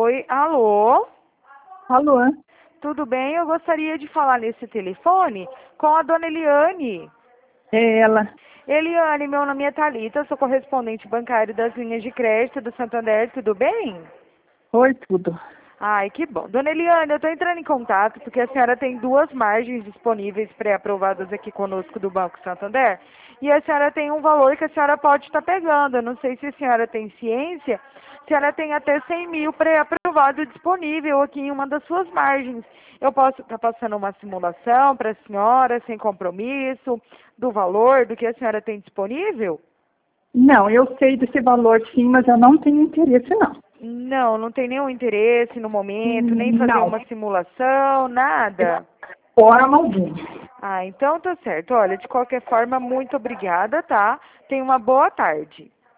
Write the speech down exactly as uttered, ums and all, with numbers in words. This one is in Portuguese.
Oi, alô? Alô? Tudo bem? Eu gostaria de falar nesse telefone com a dona Eliane. É ela. Eliane, meu nome é Thalita, eu sou correspondente bancário das linhas de crédito do Santander, tudo bem? Oi, tudo. Ai, que bom. Dona Eliane, eu estou entrando em contato porque a senhora tem duas margens disponíveis pré-aprovadas aqui conosco do Banco Santander e a senhora tem um valor que a senhora pode estar pegando. Eu não sei se a senhora tem ciência, a senhora tem até cem mil pré-aprovado disponível aqui em uma das suas margens. Eu posso estar passando uma simulação para a senhora, sem compromisso, do valor, do que a senhora tem disponível? Não, eu sei desse valor sim, mas eu não tenho interesse não. Não, não tem nenhum interesse no momento, nem fazer Não, uma simulação, nada. forma alguma. Ah, então tá certo. Olha, de qualquer forma, muito obrigada, tá? Tenha uma boa tarde.